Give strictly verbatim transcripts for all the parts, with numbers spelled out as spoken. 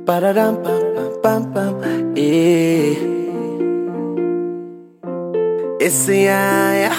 Ba-da-dum, pam, pam, pam, pam. Yeah. It's a yeah, yeah.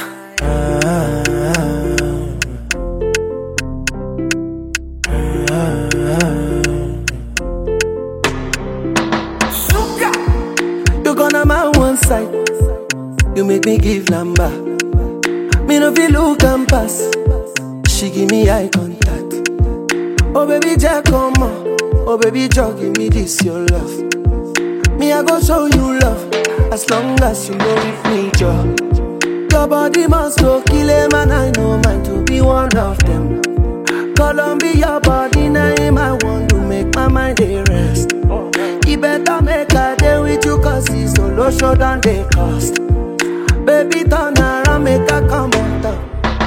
Suka. You gonna my one side. You make me give number. Me no feel look and pass. She give me eye contact. Oh baby Jack, come on. Oh baby Jack, give me this your love. Me I go show you love. As long as you know with me, Joe. Your body must go kill him, and I know mine to be one of them. Columbia body name, I want to make my mind a rest. You better make a day with you, cause it's solo show than they cost. Baby turn around, make a come on top.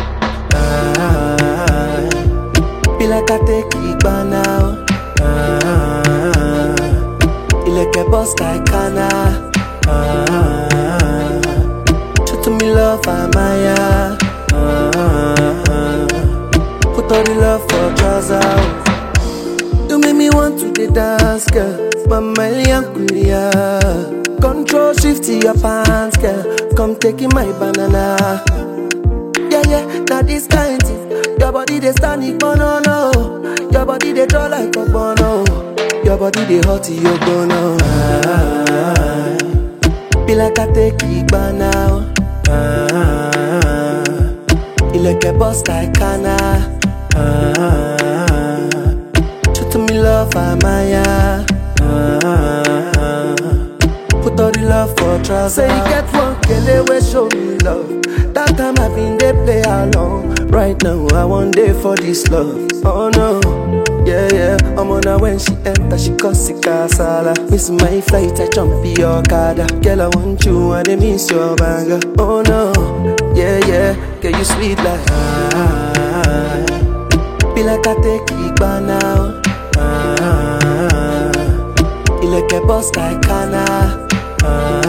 Ah, feel like I take it by now. Ah, feel like a boss like Kana. Ah, show to me love, Amaya. Ah, put all the love for trousers. You make me want to the dance, girl. Mama Liankulia. Control shift to your pants, girl. Come taking my banana. Yeah, yeah, now this kind thing. Your body they stand it, bono, no. Your body they draw like a bono. Your body they hot to your bono. Ah, feel like I take it by now. Ah, you like a boss like Kana. Ah, show to me love, Amaya. Ah, put all the love for trust. Say you get one girl we show me love. That time I been they play along. Right now I want day for this love. Oh no, yeah yeah. I'm on her when she enter, she cause it casala. Miss my flight, I jump in your car. Girl I want you and I miss your banger. Oh no, yeah yeah. Girl you sweet like ah. Feel like I take it by now. Ah, you like a boss like Kana. Ah,